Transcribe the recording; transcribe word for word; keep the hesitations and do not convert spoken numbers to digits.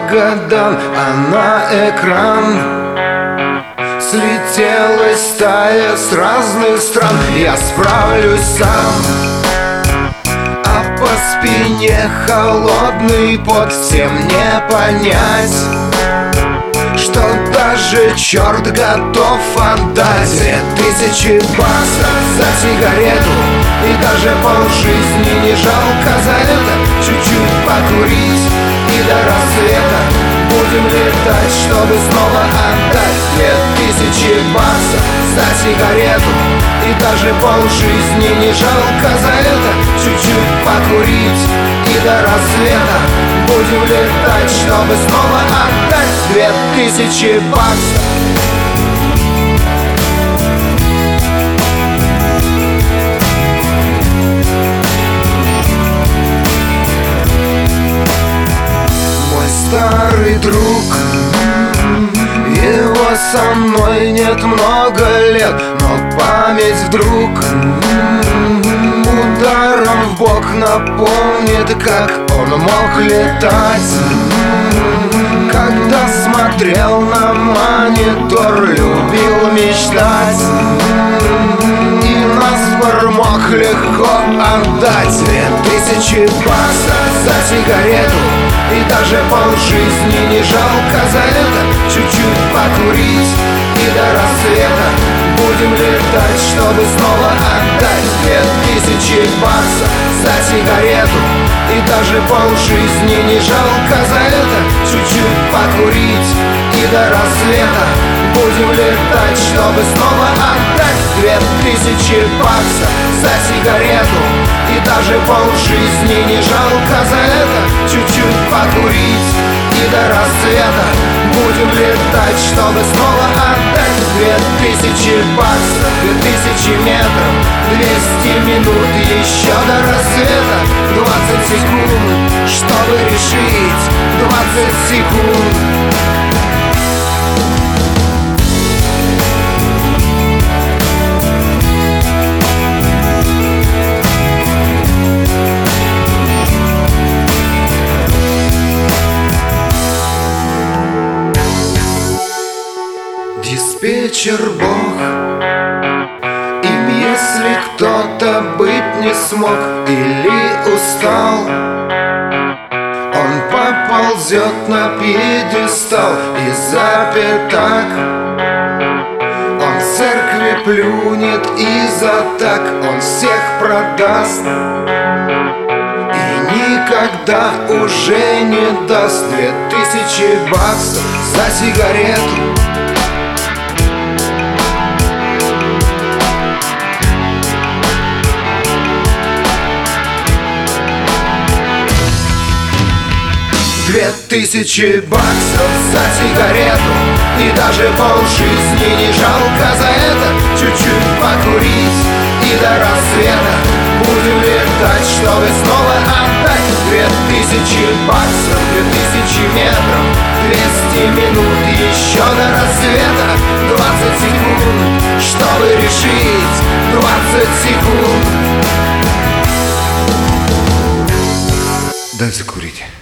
Магадан, а на экран слетелась стая с разных стран. Я справлюсь сам, а по спине холодный пот. Всем не понять, что даже черт готов отдать две тысячи баксов за сигарету, и даже полжизни не жалко за это. Чуть-чуть покурить и до рассвета будем летать, чтобы снова отдать две тысячи баксов за сигарету, и даже полжизни не жалко за это. Чуть-чуть покурить и до рассвета будем летать, чтобы снова отдать две тысячи баксов. Старый друг, его со мной нет много лет, но память вдруг ударом в бок напомнит, как он мог летать. Когда смотрел на монитор, любил мечтать, и наспор мог легко отдать две тысячи баксов за сигарету, и даже полжизни не жалко за это. Чуть-чуть покурить и до рассвета будем летать, чтобы снова отдать две тысячи баксов за сигарету, и даже полжизни не жалко за это. Чуть-чуть покурить и до рассвета будем летать, чтобы снова отдать две тысячи баксов за сигарету, и даже полжизни не жалко за это. Чуть-чуть покурить и до рассвета будем летать, чтобы снова отдать две тысячи баксов. Две тысячи метров, двести минут, еще до рассвета двадцать секунд, чтобы решить двадцать секунд. Диспетчер Бог, им если кто-то быть не смог или устал, он поползет на пьедестал и запятак. Он в церкви плюнет и за так он всех продаст, и никогда уже не даст две тысячи баксов за сигарету. Две тысячи баксов за сигарету, и даже полжизни не жалко за это. Чуть-чуть покурить и до рассвета будем летать, чтобы снова отдать две тысячи баксов. Две тысячи метров, двести минут, еще до рассвета двадцать секунд, чтобы решить двадцать секунд. Дай закурить.